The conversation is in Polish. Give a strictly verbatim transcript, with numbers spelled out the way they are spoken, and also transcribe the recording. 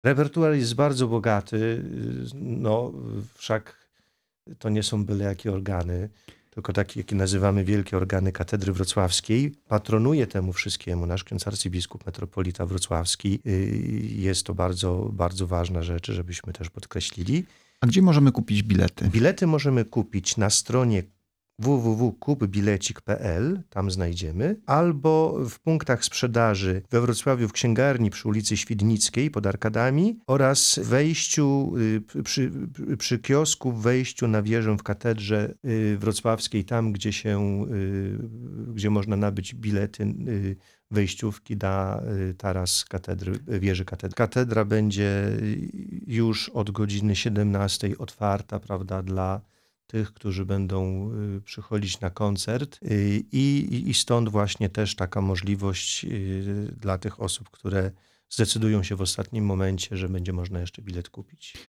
Repertuar jest bardzo bogaty, no wszak to nie są byle jakie organy, tylko takie, jakie nazywamy wielkie organy Katedry Wrocławskiej. Patronuje temu wszystkiemu nasz ksiądz arcybiskup metropolita wrocławski. Jest to bardzo, bardzo ważna rzecz, żebyśmy też podkreślili. A gdzie możemy kupić bilety? Bilety możemy kupić na stronie w w w kropka kup bilecik kropka p l, tam znajdziemy, albo w punktach sprzedaży we Wrocławiu w księgarni przy ulicy Świdnickiej pod Arkadami oraz wejściu przy, przy kiosku w wejściu na wieżę w Katedrze Wrocławskiej, tam gdzie się, gdzie można nabyć bilety wejściówki na taras katedry, wieży katedry. Katedra będzie już od godziny siedemnastej otwarta, prawda, dla tych, którzy będą przychodzić na koncert i, i stąd właśnie też taka możliwość dla tych osób, które zdecydują się w ostatnim momencie, że będzie można jeszcze bilet kupić.